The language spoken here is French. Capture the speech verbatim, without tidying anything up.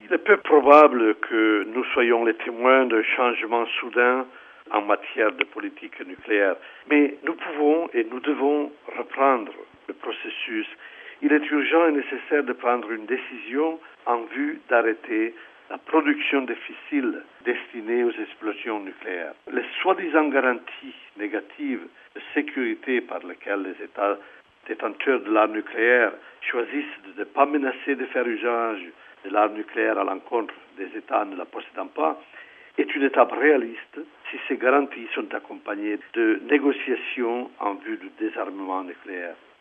Il est peu probable que nous soyons les témoins d'un changement soudain en matière de politique nucléaire. Mais nous pouvons et nous devons reprendre le processus. Il est urgent et nécessaire de prendre une décision en vue d'arrêter la production de fissiles destinés aux explosions nucléaires. Les soi-disant garanties négatives de sécurité par lesquelles les États détenteurs de l'arme nucléaire choisissent de ne pas menacer de faire usage de l'arme nucléaire à l'encontre des États ne la possédant pas est une étape réaliste si ces garanties sont accompagnées de négociations en vue du désarmement nucléaire.